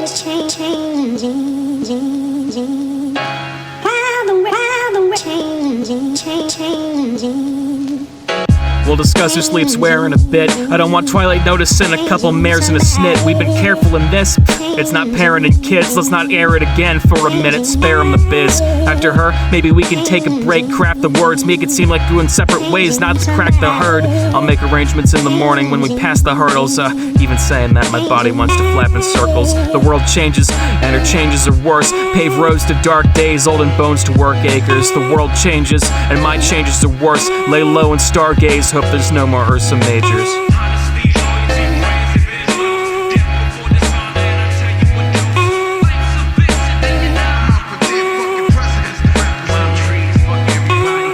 always changing. While the way changing. We'll discuss who sleeps where in a bit. I don't want Twilight noticing a couple mares and a snit. We've been careful in this. It's not parenting kids. Let's not air it again for a minute. Spare 'em the biz. After her, maybe we can take a break, craft the words, make it seem like going separate ways, not to crack the herd. I'll make arrangements in the morning when we pass the hurdles. Even saying that, my body wants to flap in circles. The world changes, and her changes are worse. Pave roads to dark days, old and bones to work acres. The world changes, and my changes are worse. Lay low and stargaze, hope there's no more Ursa Majors.